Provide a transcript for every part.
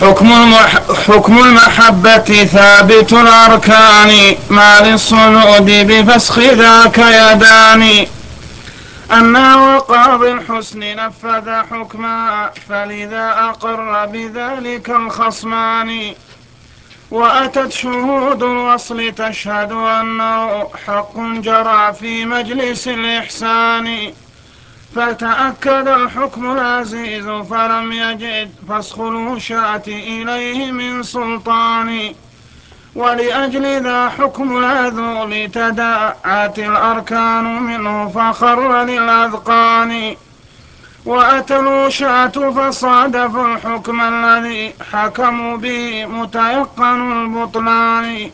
حكم المحبة ثابت الأركان، ما للصنود بفسخ ذاك يدان. أما وقاضي الحسن نفذ حكما، فلذا أقر بذلك الخصمان. وأتت شهود الوصل تشهد أنه حق جرى في مجلس الإحسان. فتأكد الحكم العزيز فلم يجد فسخ الوشاة إليه من سلطان. ولأجل ذا حكم العذول تداعت الأركان منه فخر للأذقان. وأتى الوشاة فصادفوا الحكم الذي حكموا به متيقن البطلان.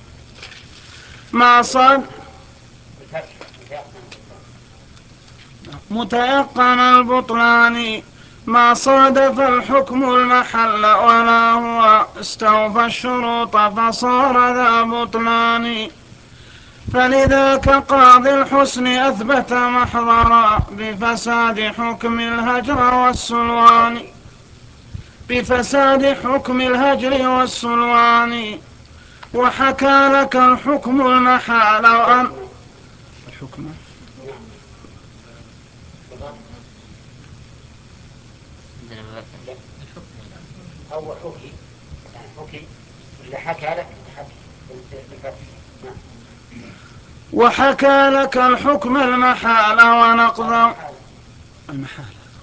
متيقن البطلان، ما صادف الحكم المحل ولا هو استوفى الشروط فصار ذا بطلان. فلذاك قاضي الحسن أثبت محضرا بفساد حكم الهجر والسلوان. وحكى لك الحكم المحال وأن الحكم أو حكي يعني حكي اللي حكى لك وحكى لك الحكم المحال ونقض المحال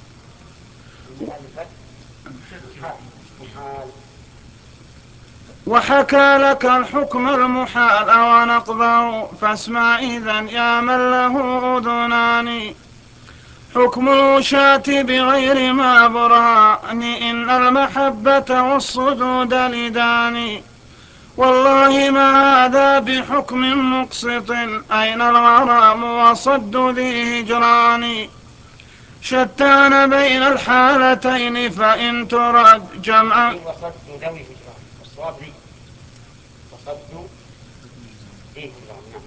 وحكى لك الحكم المحال ونقضه، فاسمع إذن يا من له أذنان. حكم الوشاة بغير ما برهان، إن المحبة والصدود لدان. والله ما هذا بحكم مقسط، أين الغرام وصد ذي هجران. شتان بين الحالتين فإن ترد جمعا وصد ذوي هجران والصواب ذي وصد ذي هجران.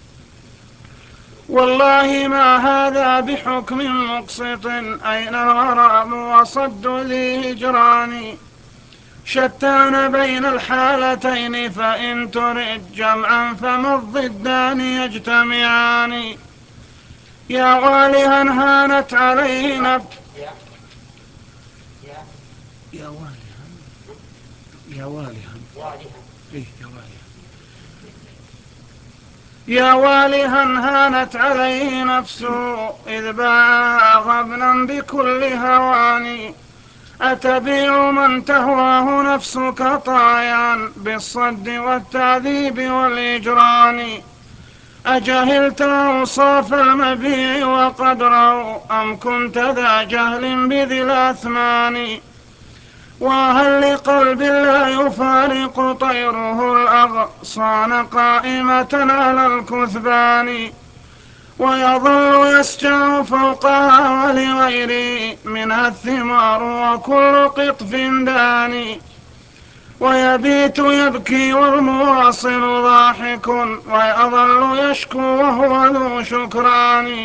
والله ما هذا بحكم مقسط، أين الغرام وصد ذي هجران. شتان بين الحالتين فإن ترد جمعا فما الضدان يجتمعان. يا والها هانت عليه يا والها هانت عليه نفسه، إذ باع غبنا بكل هوان. أتبيع من تهواه نفسك طايعا بالصد والتعذيب والإجران. أجهلت أوصاف المبيع وقدره، أم كنت ذا جهل بذي الأثمان. وهل لقلب لا يفارق طيره الأغصان قائمة على الكثبان. ويظل يسجع فوقها ولغيره منها الثمار وكل قطف داني. ويبيت يبكي والمواصل ضاحك، ويظل يشكو وهو ذو شكران.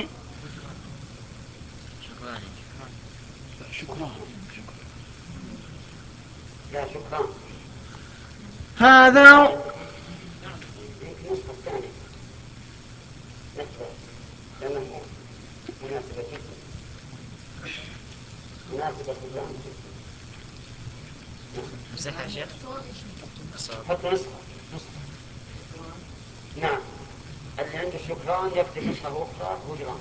هذا حط نسخة. نعم اللي عنده شكران يكتب نسخة أخرى هجران.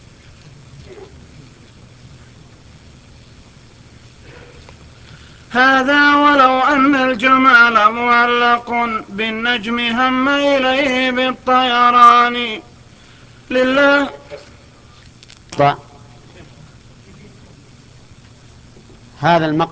هذا ولو أن الجمال معلق بالنجم هم إليه بالطيران. لله هذا المقطع